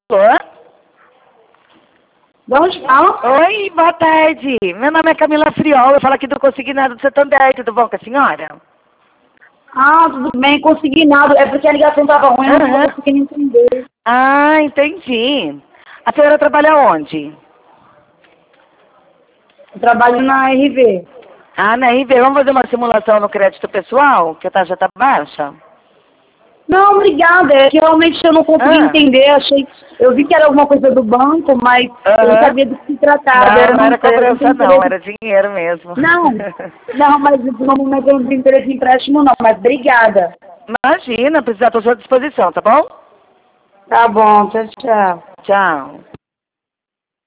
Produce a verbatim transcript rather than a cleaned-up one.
Alô? De onde fala? Oi, boa tarde. Meu nome é Camila Friol, eu falo aqui do Consignado do Santander, tudo bom com a senhora? Ah, tudo bem, consegui nada. É porque a ligação estava ruim, eu não Aham. estou conseguindo entender. Ah, entendi. A senhora trabalha onde? Eu trabalho na R V. Ah, na R V, vamos fazer uma simulação no crédito pessoal, que a taxa tá baixa? Não, obrigada. É que realmente eu não consegui Ah. entender. Achei, eu vi que era alguma coisa do banco, mas eu não Aham. sabia do que se tratava. Não, Eu não não, era eu não tenho cobrança não, interesse. era dinheiro mesmo. Não, não, mas no momento eu não tenho interesse em empréstimo, não. Mas obrigada. Imagina, precisar, estou à sua disposição, tá bom? Tá bom, tchau, tchau. Tchau.